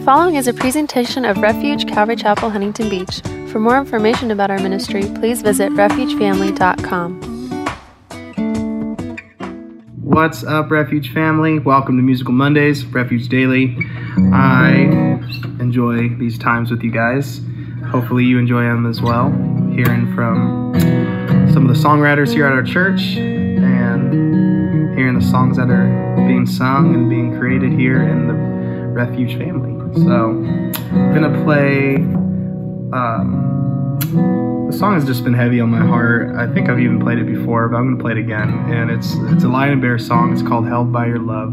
following is a presentation of Refuge Calvary Chapel, Huntington Beach. For more information about our ministry, please visit refugefamily.com. What's up, Refuge family? Welcome to Musical Mondays, Refuge Daily. I enjoy these times with you guys. Hopefully you enjoy them as well, hearing from some of the songwriters here at our church and hearing the songs that are being sung and being created here in the Refuge family. So I'm gonna play the song has just been heavy on my heart. I think I've even played it before, but I'm gonna play it again. And it's a Lion and Bear song. It's called Held by Your Love.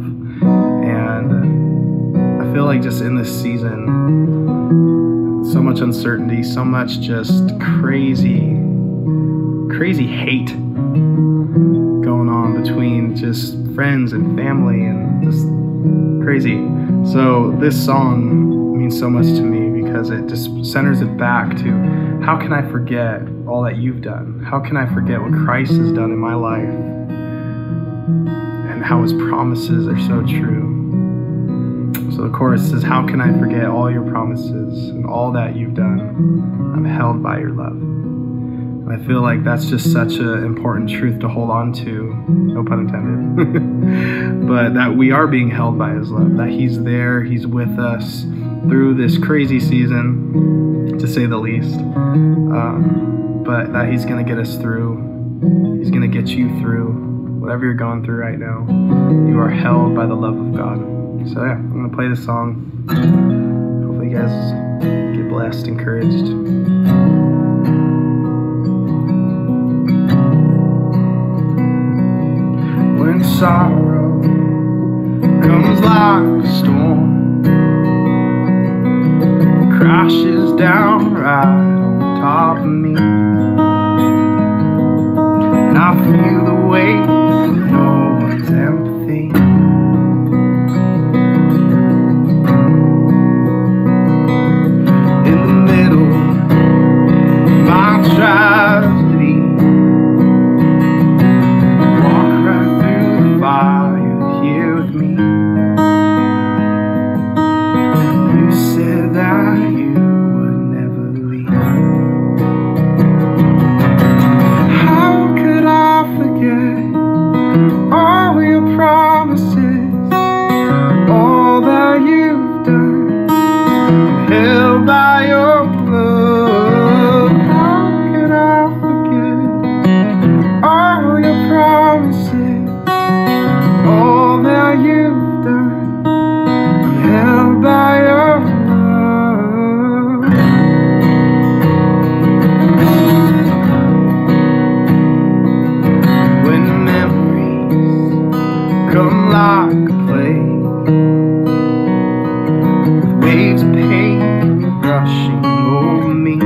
And I feel like just in this season, so much uncertainty, so much just crazy hate going on between just friends and family and just crazy. So this song means so much to me because it just centers it back to how can I forget all that you've done? How can I forget what Christ has done in my life and how his promises are so true? So the chorus says, how can I forget all your promises and all that you've done? I'm held by your love. And I feel like that's just such an important truth to hold on to, no pun intended, but that we are being held by his love, that he's there, he's with us through this crazy season, to say the least, but that he's going to get us through. He's going to get you through whatever you're going through right now. You are held by the love of God. So yeah, I'm going to play this song. Hopefully you guys get blessed, encouraged. When sorrow comes like a storm, crashes down right on top of me, and I feel the weight of no one's empathy. In the middle of my tragedy, walk right through the fire here with me. You said that you would never leave. How could I forget all your promises, all that you've done, held by your love? How could I forget all your promises, all that you've done, held by your love? When memories come like a plague, with waves of pain rushing over me,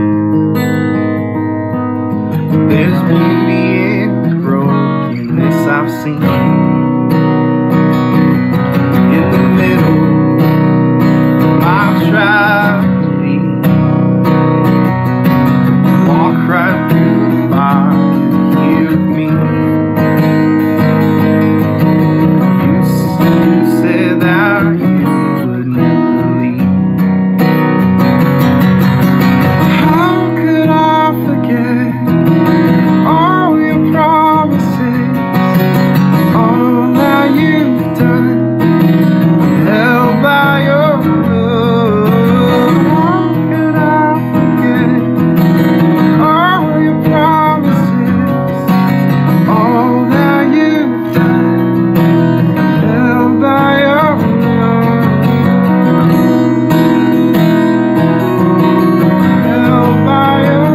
there's beauty in the brokenness I've seen. In the middle of my tragedy, walk right through the fire here with me. You said that you would never leave. How could I forget all your promises, all that you've done, held by your love? How could I forget all your promises, all that you've done, held by your love, held by your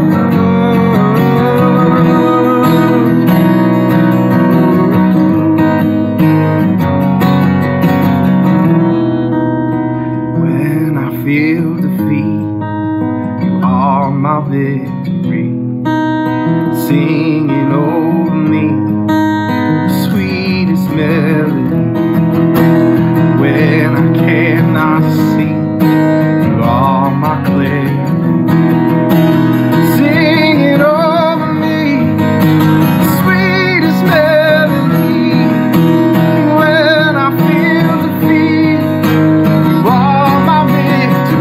love. When I feel defeat, you are my victory, singing over me the sweetest melody. When I cannot see, you are my clarity, singing over me the sweetest melody. When I feel defeat, you are my victory.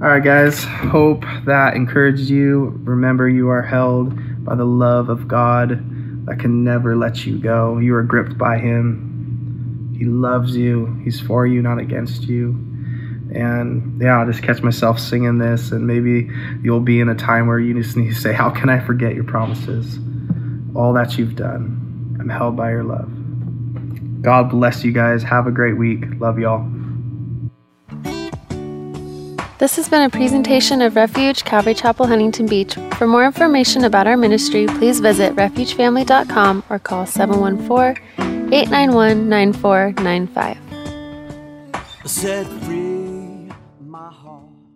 All right, guys. Hope that encouraged you. Remember, you are held by the love of God that can never let you go. You are gripped by Him. He loves you. He's for you, not against you. And yeah, I'll just catch myself singing this, and maybe you'll be in a time where you just need to say, how can I forget your promises? All that you've done. I'm held by your love. God bless you guys. Have a great week. Love y'all. This has been a presentation of Refuge Calvary Chapel, Huntington Beach. For more information about our ministry, please visit refugefamily.com or call 714-891-9495. Set free my heart.